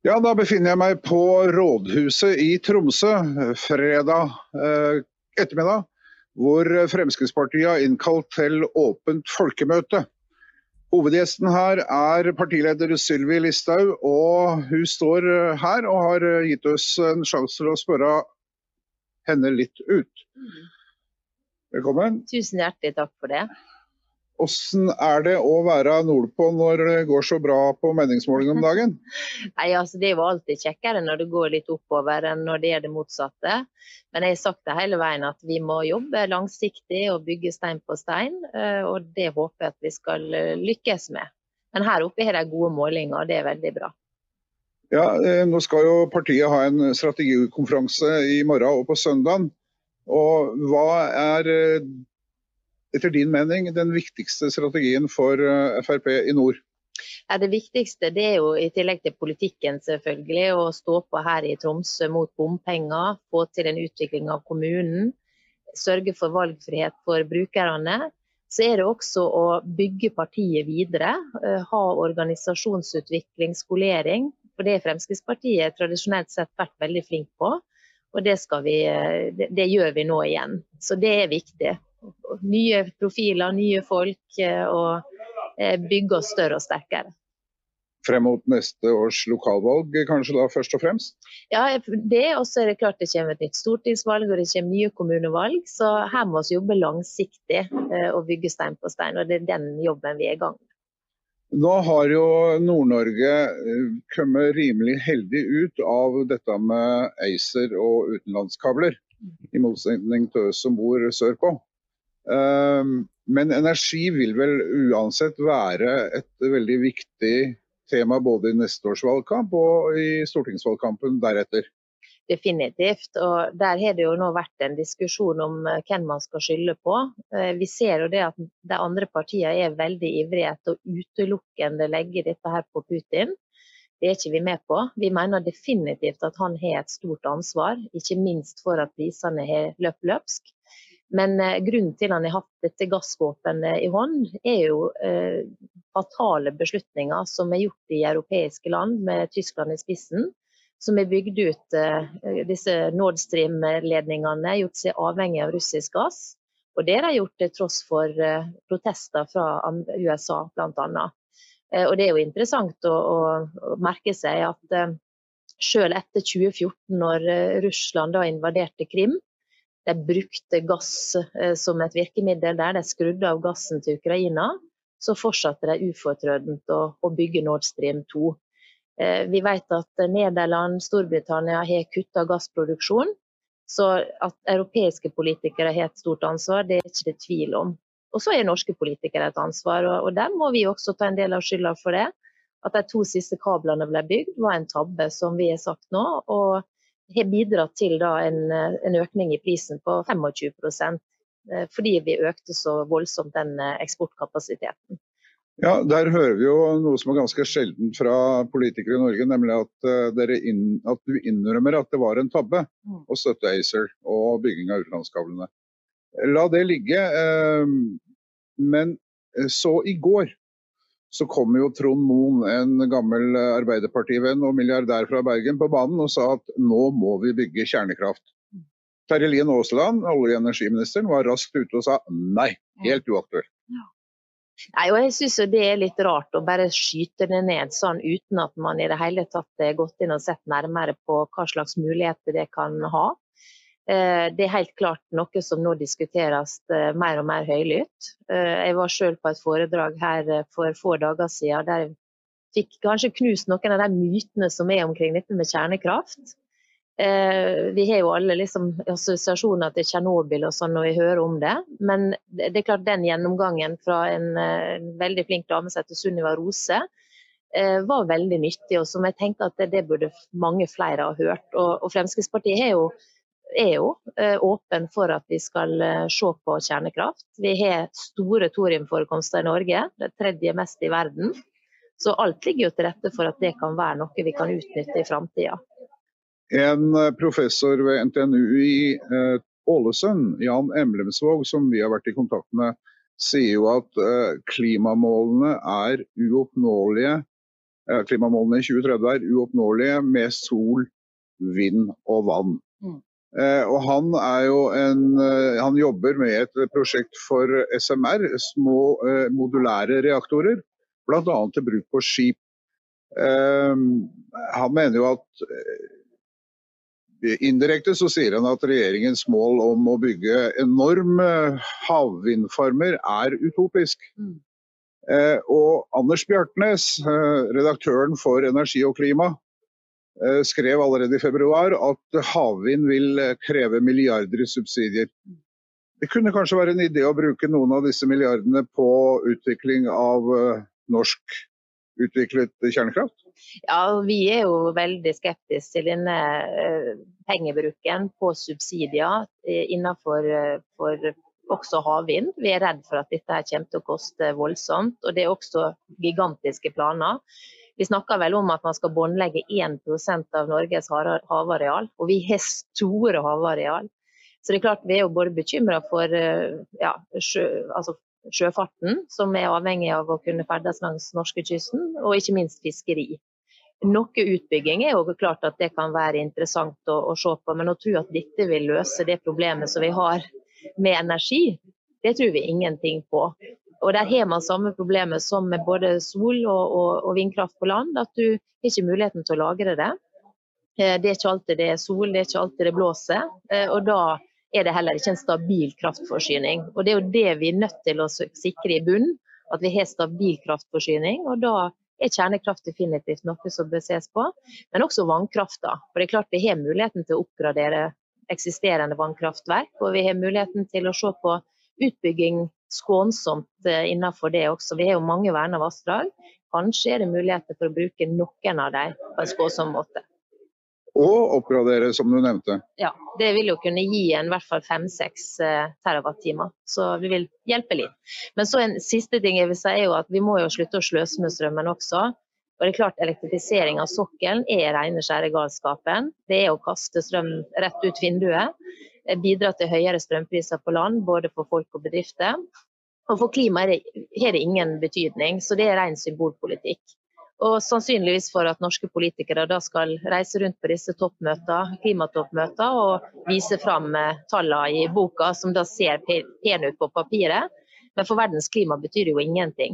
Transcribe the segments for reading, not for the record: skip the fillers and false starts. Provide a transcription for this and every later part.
Ja, da befinner jeg meg på Rådhuset i Tromsø fredag ettermiddag, hvor Fremskrittspartiet har innkalt til åpent folkemøte. Hovedgjesten her er partileder Sylvi Listhaug, og hun står her og har gitt oss en sjanse til å spørre henne litt ut. Velkommen. Tusen hjertelig takk for det. Hvordan er det å være nordpå når det går så bra på meningsmåling om dagen? Nei, altså det er jo alltid kjekkere når det går litt oppover enn når det er det motsatte. Men jeg har sagt det hele veien at vi må jobbe langsiktig og bygge stein på stein, og det håper jeg at vi skal lykkes med. Men her oppe har de gode målinger, og det er veldig bra. Ja, nå skal jo partiet ha en strategikonferanse i morgen og på søndag. Og hva er etter din mening den viktigste strategien for FrP i nord? Ja, det viktigste det er jo i tillegg til politikken selvfølgelig, å stå på her i Tromsø mot bompenger, få til en utvikling av kommunen, sørge for valgfrihet for brukerne. Så er det også å bygge partiet videre, ha organisasjonsutvikling, skolering, for det er Fremskrittspartiet tradisjonelt sett vært veldig flink på, og det gjør vi nå igjen. Så det er viktig. Nye profiler, nye folk, og bygge oss større og sterkere. Frem mot neste års lokalvalg, kanskje da først og fremst? Ja, det også er det klart det kommer et nytt stortingsvalg, og det kommer nye kommunevalg, så her må vi jobbe langsiktig og bygge stein på stein, og det er den jobben vi er i gang med. Nå har jo Nord-Norge kommet rimelig heldig ut av dette med ACER og utenlandskabler, i motsetning til oss som bor sørpå. Men energi vil vel uansett være et veldig viktig tema både i neste års valgkamp og i stortingsvalgkampen deretter. Definitivt, og der har det jo nå vært en diskusjon om hvem man skal skylde på. Vi ser jo det at de andre partiene er veldig ivrige til å utelukkende legge dette her på Putin. Det er ikke vi med på. Vi mener definitivt at han har et stort ansvar, ikke minst for at prisene har løpt løpsk. Men grunnen til han har hatt dette gassvåpenet i hånd er jo fatale beslutninger som er gjort i europeiske land med Tyskland i spissen, som har bygd ut disse Nord Stream-ledningene, gjort seg avhengig av russisk gass. Og det har de gjort til tross for protester fra USA blant annet. Og det er jo interessant å merke seg at selv etter 2014, når Russland da invaderte Krim, de brukte gass som et virkemiddel der, de skrudde av gassen til Ukraina, så fortsatte de ufortrødent å bygge Nord Stream 2. Vi vet at Nederland, Storbritannia har kuttet gassproduksjon, så at europeiske politikere har et stort ansvar, det er ikke det tvil om. Og så er norske politikere et ansvar, og der må vi også ta en del av skylda for det. At de 2 siste kablene ble bygd var en tabbe, som vi har sagt nå, og har bidratt til da en økning i prisen på 25%, fordi vi økte så voldsomt den eksportkapasiteten. Ja, der hører vi jo noe som er ganske sjeldent fra politikere i Norge, nemlig at du innrømmer at det var en tabbe å støtte ACER og bygging av utenlandskablene. La det ligge, men så i går så kom jo Trond Mohn, en gammel Arbeiderpartivenn og milliardær fra Bergen, på banen og sa at nå må vi bygge kjernekraft. Terje Lien Aasland, olje- og energiministeren, var raskt ute og sa nei, helt uaktuelt. Nei, og jeg synes jo det er litt rart å bare skyte det ned sånn uten at man i det hele tatt har gått inn og sett nærmere på hva slags muligheter det kan ha. Det er helt klart noe som nå diskuteres mer og mer høylytt. Jeg var selv på et foredrag her for få dager siden, der jeg fikk kanskje knust noen av de mytene som er omkring dette med kjernekraft. Vi har jo alle liksom assosiasjoner til Tsjernobyl og sånn når vi hører om det, men det er klart den gjennomgangen fra en veldig flink dame som heter Sunniva Rose var veldig nyttig, og som jeg tenker at det burde mange flere ha hørt. Og Fremskrittspartiet er jo åpen for at vi skal se på kjernekraft. Vi har store thoriumforekomster i Norge, det 3. mest i verden, så alt ligger jo til rette for at det kan være noe vi kan utnytte i fremtiden. En professor ved NTNU i Ålesund, Jan Emlemsvåg, som vi har vært i kontakt med, sier jo at klimamålene er uoppnåelige klimamålene i 2030 er uoppnåelige med sol, vind og vann. Og han jobber med et prosjekt for SMR, små modulære reaktorer, blant annet til bruk på skip. Han mener jo at indirekte så sier han at regjeringens mål om å bygge enorme havvindfarmer er utopisk. Og Anders Bjartnes, redaktøren for Energi og Klima, skrev allerede i februar at havvind vil kreve milliarder i subsidier. Det kunne kanskje være en idé å bruke noen av disse milliardene på utvikling av norsk utviklet kjernekraft? Ja, vi er jo veldig skeptiske til denne pengebruken på subsidier innenfor også havvind. Vi er redd for at dette kommer til å koste voldsomt, og det er også gigantiske planer. Vi snakker vel om at man skal båndlegge 1% av Norges havareal, og vi har store havareal. Så det er klart vi er jo både bekymret for sjøfarten, som er avhengig av å kunne ferdes langs norskekysten, og ikke minst fiskeri. Noe utbygging er jo klart at det kan være interessant å se på, men å tro at dette vil løse det problemet som vi har med energi, det tror vi ingenting på. Og der har man samme problemet som med både sol og vindkraft på land, at du har ikke muligheten til å lagre det. Det er ikke alltid det er sol, det er ikke alltid det blåser, og da er det heller ikke en stabil kraftforsyning. Og det er jo det vi er nødt til å sikre i bunn, at vi har stabil kraftforsyning, og da er kjernekraft definitivt noe som bør ses på, men også vannkrafta. For det er klart vi har muligheten til å oppgradere eksisterende vannkraftverk, og vi har muligheten til å se på utbygging skånsomt innenfor det også. Vi har jo mange verna vassdrag. Kanskje er det muligheter for å bruke noen av dem på en skånsom måte. Og oppgradere, som du nevnte. Ja, det vil jo kunne gi i hvert fall 5-6 terawattimer, så vi vil hjelpe litt. Men så en siste ting jeg vil si er jo at vi må jo slutte å sløse med strømmen også. Og det er klart elektrifisering av sokkelen er rene skjære galskapen. Det er å kaste strøm rett ut vinduet. Bidra til høyere strømpriser på land, både for folk og bedrifter. Og for klima har det ingen betydning, så det er ren symbolpolitikk. Og sannsynligvis for at norske politikere da skal reise rundt på disse toppmøter, klimatoppmøter, og vise fram tallene i boka som da ser pen ut på papiret. Men for verdens klima betyr det jo ingenting.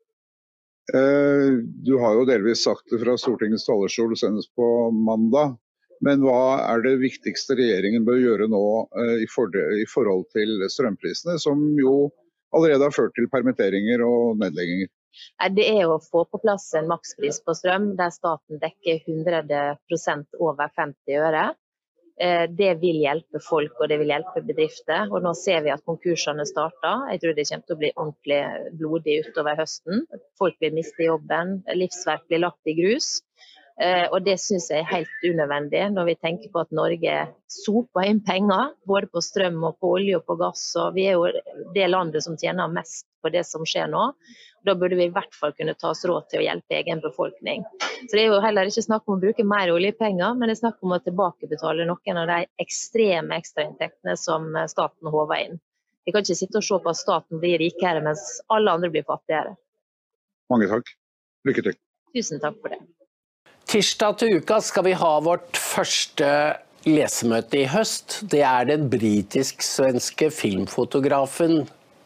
Du har jo delvis sagt det fra Stortingets talerstol senest på mandag. Men hva er det viktigste regjeringen bør gjøre nå i forhold til strømprisene, som jo allerede har ført til permitteringer og nedlegginger? Det er å få på plass en makspris på strøm, der staten dekker 100% over 50 øre. Det vil hjelpe folk, og det vil hjelpe bedrifter. Og nå ser vi at konkursene starter. Jeg tror det kommer til å bli ordentlig blodig utover høsten. Folk vil miste jobben, livsverk blir lagt i grus. Og det synes jeg er helt unødvendig når vi tenker på at Norge soper inn penger, både på strøm og på olje og på gass, og vi er jo det landet som tjener mest på det som skjer nå. Da burde vi i hvert fall kunne ta oss råd til å hjelpe egen befolkning. Så det er jo heller ikke snakk om å bruke mer oljepenger, men det er snakk om å tilbakebetale noen av de ekstreme ekstrainntektene som staten håver inn. Vi kan ikke sitte og se på at staten blir rikere mens alle andre blir fattigere. Mange takk. Lykke til. Tusen takk for det. Tirsdag til uka skal vi ha vårt første lesemøte i høst. Det er den britisk-svenske filmfotografen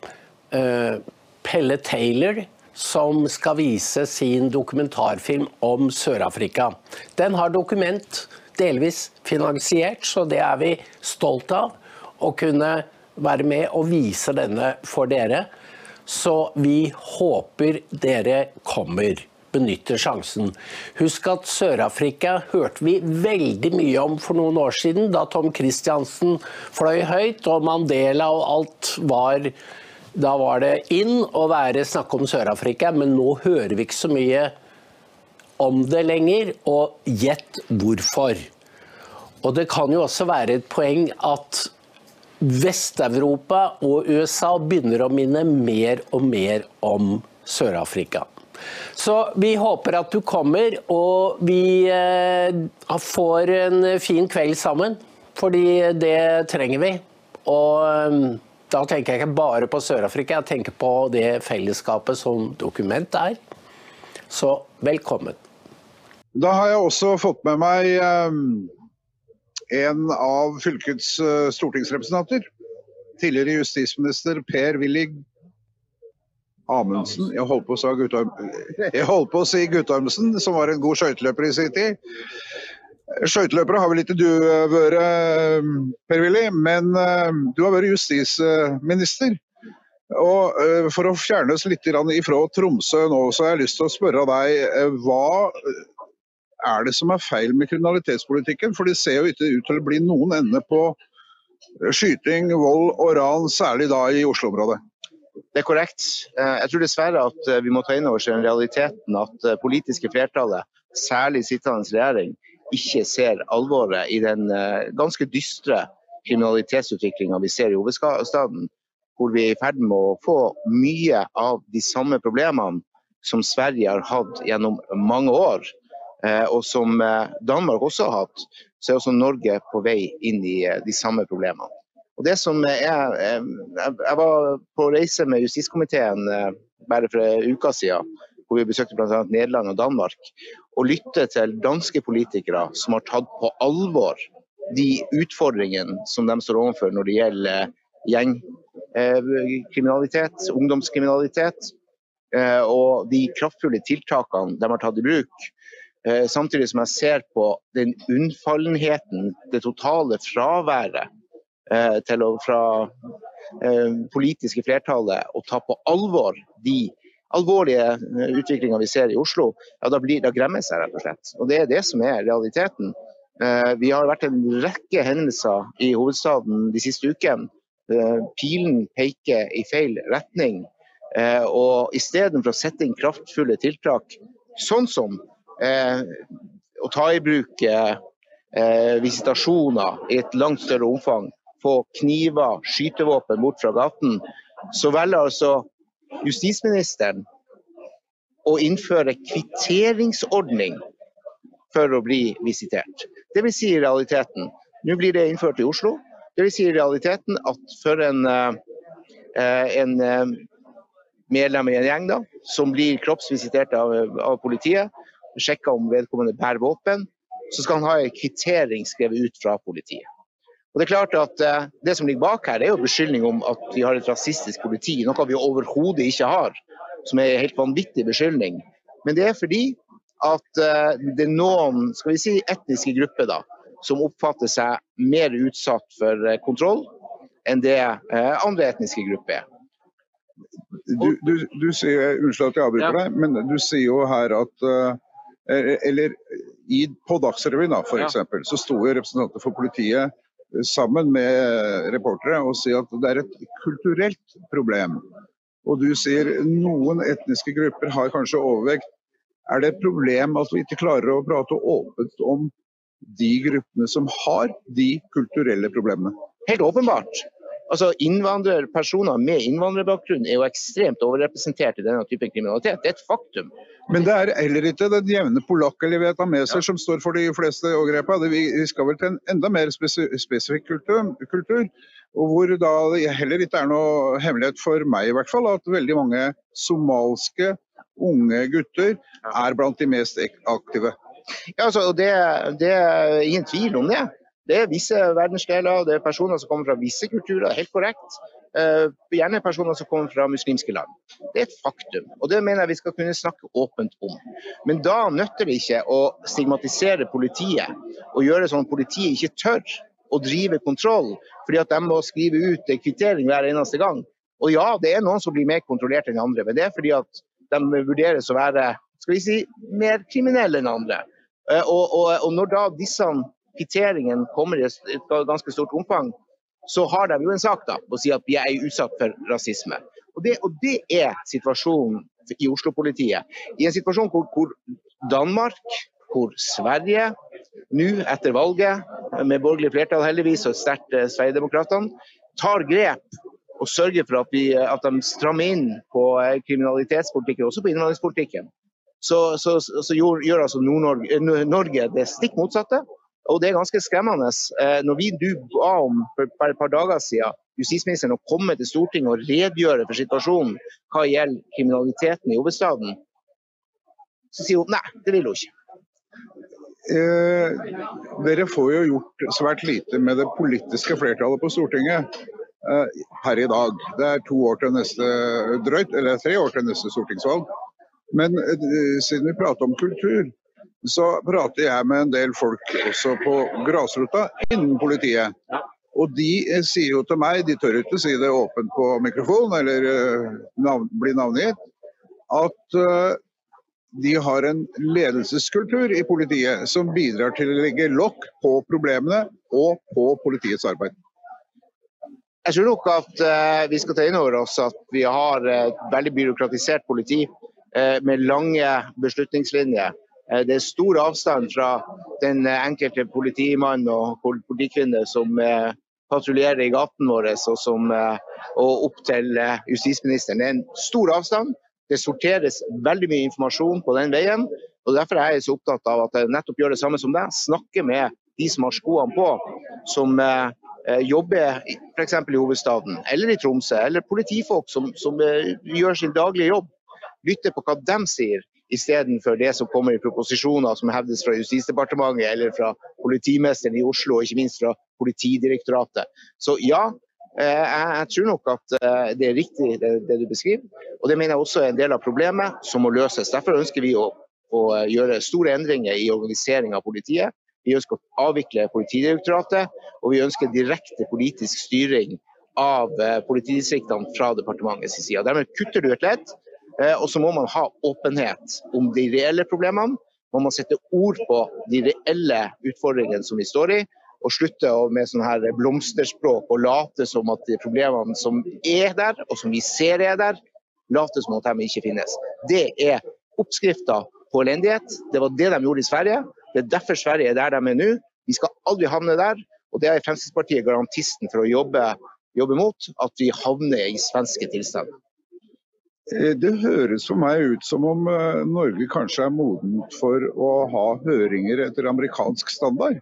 Pelle Taylor som skal vise sin dokumentarfilm om Sør-Afrika. Den har dokument delvis finansiert, så det er vi stolt av å kunne være med og vise denne for dere. Så vi håper dere kommer. Benytter sjansen. Husk at Sør-Afrika hørte vi veldig mye om for noen år siden, da Tom Christiansen fløy høyt, og Mandela og alt var, da var det inn å snakke om Sør-Afrika, men nå hører vi ikke så mye om det lenger, og gjett hvorfor. Og det kan jo også være et poeng at Vest-Europa og USA begynner å minne mer og mer om Sør-Afrika. Så vi håper at du kommer, og vi får en fin kveld sammen, fordi det trenger vi. Og da tenker jeg ikke bare på Sør-Afrika, jeg tenker på det fellesskapet som dokument er. Så velkommen. Da har jeg også fått med meg en av fylkets stortingsrepresentanter. Tidligere justisminister Per-Willy Amundsen. Jeg holdt på å si Guttormsen, som var en god skøyteløper i sin tid. Skøyteløpere har vel ikke du vært, Per-Willy, men du har vært justisminister. Og for å fjerne oss litt ifra Tromsø nå, så har jeg lyst til å spørre deg, hva er det som er feil med kriminalitetspolitikken? For det ser jo ikke ut til å bli noen ende på skyting, vold og ran, særlig da i Oslo-området. Det korrekt. Jeg tror dessverre at vi må ta inn over seg realiteten at politiske flertallet, særlig sittende regjering, ikke ser alvoret i den ganske dystre kriminalitetsutviklingen vi ser i hovedstaden, hvor vi er i ferd med å få mye av de samme problemene som Sverige har hatt gjennom mange år, og som Danmark også har hatt, så er også Norge på vei inn i de samme problemene. Og det som jeg var på reise med justiskomiteen bare for en uke siden, hvor vi besøkte blant annet Nederland og Danmark, og lyttet til danske politikere som har tatt på alvor de utfordringene som de står overfor når det gjelder gjengkriminalitet, ungdomskriminalitet, og de kraftfulle tiltakene de har tatt i bruk. Samtidig som jeg ser på den unnfallenheten, det totale fraværet fra politiske flertallet å ta på alvor de alvorlige utviklingene vi ser i Oslo, ja, da gremmer jeg seg rett og slett. Og det er det som er realiteten. Vi har vært en rekke hendelser i hovedstaden de siste ukene. Pilen peker i feil retning, og i stedet for å sette inn kraftfulle tiltak, sånn som å ta i bruk visitasjoner i et langt større omfang, få kniver, skytevåpen bort fra gaten, så velger altså justisministeren å innføre kvitteringsordning for å bli visitert. Det vil si i realiteten, nå blir det innført i Oslo, det vil si i realiteten at for en medlem i en gjeng da, som blir kroppsvisitert av politiet, sjekker om vedkommende bærer våpen, så skal han ha en kvittering skrevet ut fra politiet. Og det er klart at det som ligger bak her, det er jo beskyldning om at vi har et rasistisk politi, noe vi overhodet ikke har, som er en helt vanvittig beskyldning. Men det er fordi at det er noen, skal vi si, etniske grupper da, som oppfatter seg mer utsatt for kontroll enn det andre etniske grupper er. Du sier, unnskyld at jeg avbryter deg, men du sier jo her at på Dagsrevyen da, for eksempel, så sto jo representanter for politiet sammen med reportere og sier at det er et kulturelt problem. Og du sier noen etniske grupper har kanskje overvekt. Er det et problem at vi ikke klarer å prate åpent om de gruppene som har de kulturelle problemene? Helt åpenbart. Altså personer med innvandrerbakgrunn er jo ekstremt overrepresentert i denne typen kriminalitet. Det er et faktum. Men det er heller ikke den jevne polakk eller vietnameser som står for de fleste overgrepene. Vi skal vel til en enda mer spesifikk kultur, og hvor da det heller ikke er noe hemmelighet for meg i hvert fall, at veldig mange somalske unge gutter er blant de mest aktive. Ja, altså, det er ingen tvil om det. Det er visse verdensdeler, det er personer som kommer fra visse kulturer, det er helt korrekt. Gjerne personer som kommer fra muslimske land. Det er et faktum, og det mener jeg vi skal kunne snakke åpent om. Men da nytter det ikke å stigmatisere politiet, og gjøre sånn at politiet ikke tør å drive kontroll, fordi at de må skrive ut kvittering hver eneste gang. Og ja, det er noen som blir mer kontrollert enn andre, men det er fordi at de vurderes å være, skal vi si, mer kriminelle enn andre. Og når da disse kvitteringen kommer i et ganske stort omfang, så har de jo en sak da, å si at vi er utsatt for rasisme. Og det er situasjonen i Oslo-politiet. I en situasjon hvor Danmark, hvor Sverige, nå etter valget, med borgerlig flertall heldigvis og sterkt Sverigedemokraterne, tar grep og sørger for at de strammer inn på kriminalitetspolitikken, også på innvandringspolitikken. Så gjør altså Norge det stikk motsatte. Og det er ganske skremmende. Når du ba om for et par dager siden justisministeren å komme til Stortinget og redegjøre for situasjonen hva gjelder kriminaliteten i hovedstaden, Så sier hun, nei, det vil hun ikke. Dere får jo gjort svært lite med det politiske flertallet på Stortinget her i dag. Det 2 år til neste drøyt, eller 3 år til neste stortingsvalg. Men siden vi prater om kultur, så prater jeg med en del folk også på grasrota innen politiet. Og de sier jo til meg, de tør ikke si det åpent på mikrofon eller bli navngitt, at de har en ledelseskultur i politiet som bidrar til å legge lokk på problemene og på politiets arbeid. Jeg tror nok at vi skal ta inn over oss at vi har et veldig byråkratisert politi med lange beslutningslinjer. Det stor avstand fra den enkelte politimann og politikvinne som patruljerer i gaten vår og opp til justisministeren. Det en stor avstand. Det sorteres veldig mye informasjon på den veien, og derfor er jeg så opptatt av at jeg nettopp gjør det samme som deg. Snakke med de som har skoene på, som jobber for eksempel i hovedstaden, eller i Tromsø, eller politifolk som gjør sin daglige jobb. Lytte på hva de sier, i stedet for det som kommer i proposisjoner som hevdes fra Justisdepartementet eller fra politimesteren i Oslo, og ikke minst fra Politidirektoratet. Så ja, jeg tror nok at det riktig det du beskriver, og det mener jeg også en del av problemet som må løses. Derfor ønsker vi å gjøre store endringer i organiseringen av politiet. Vi ønsker å avvikle Politidirektoratet, og vi ønsker direkte politisk styring av politidistriktene fra departementets side. Dermed kutter du et ledd, og så må man ha åpenhet om de reelle problemene. Man må sette ord på de reelle utfordringene som vi står i, og slutte med sånn her blomsterspråk og late som at de problemene som der, og som vi ser der, late som at de ikke finnes. Det oppskriften på elendighet. Det var det de gjorde i Sverige. Det derfor Sverige der de nå. Vi skal aldri havne der, og det Fremskrittspartiet garantisten for å jobbe mot, at vi havner i svenske tilstander. Det høres for meg ut som om Norge kanskje modent for å ha høringer etter amerikansk standard.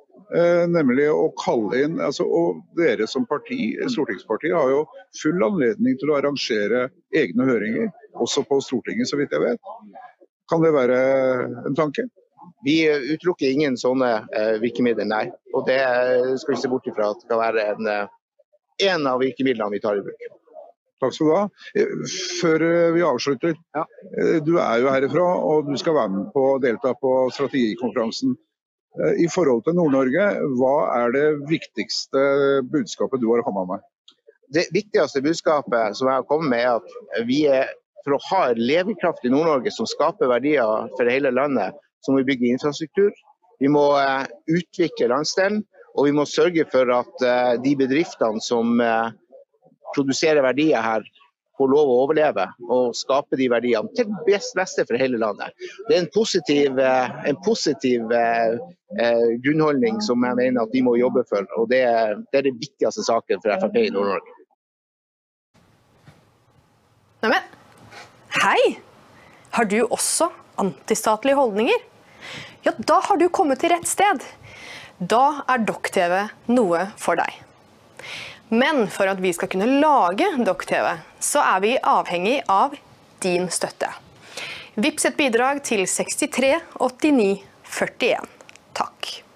Nemlig å kalle inn, og dere som parti, Stortingspartiet, har jo full anledning til å arrangere egne høringer, også på Stortinget, så vidt jeg vet. Kan det være en tanke? Vi utelukker ingen sånne virkemidler, nei. Og det skal vi se bort ifra at det kan være en av virkemidlene vi tar i bruk. Takk skal du ha. Før vi avslutter, du jo herifra, og du skal være med på å delta på strategikonferansen. I forhold til Nord-Norge, hva det viktigste budskapet du har kommet med? Det viktigste budskapet som jeg har kommet med at vi for å ha et levekraftig Nord-Norge som skaper verdier for hele landet, så må vi bygge infrastruktur. Vi må utvikle landsdelen, og vi må sørge for at de bedriftene som produserer verdier her, får lov å overleve og skape de verdiene til beste for hele landet. Det en positiv grunnholdning som jeg mener at vi må jobbe for, og det det viktigste saken for FrP i Nord-Norge. Neimen, hei! Har du også antistatlige holdninger? Ja, da har du kommet til rett sted. Da Dokk-TV noe for deg. Men for at vi skal kunne lage Dokk-TV, så vi avhengig av din støtte. Vips et bidrag til 63 89 41. Takk.